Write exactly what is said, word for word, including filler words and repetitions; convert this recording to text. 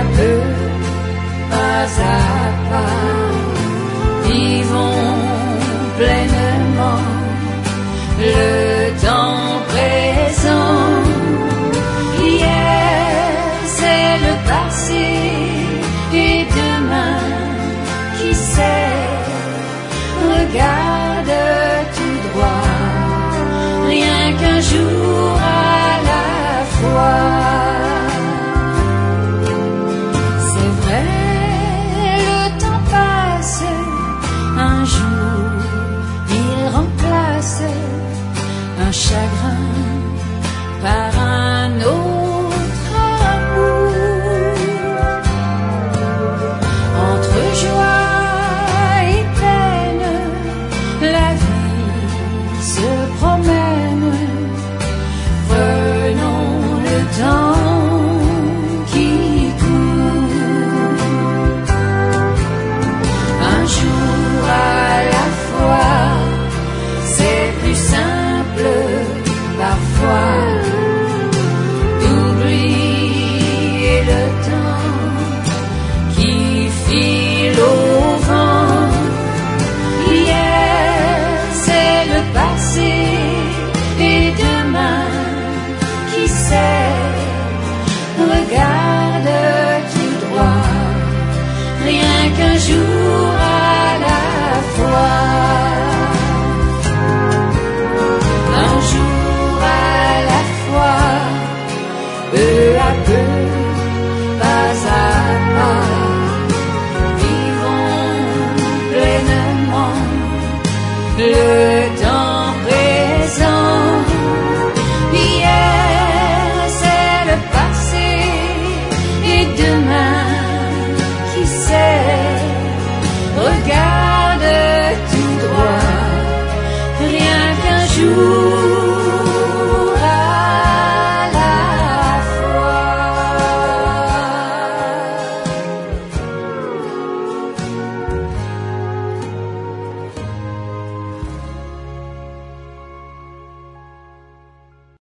à peu, pas à pas, vivons pleinement le temps présent. Hier, c'est le passé, et demain, qui sait, regarde tout droit, rien qu'un jour à la fois. C'est vrai, le temps passe, un jour il remplace un chagrin par un autre amour. Entre joie et peine, la vie se promène. Prenons le temps qui court, un jour à la fois, c'est plus simple parfois d'oublier le temps qui file au vent. Hier, c'est le passé, et demain, qui sait, regarde tout droit, rien qu'un jour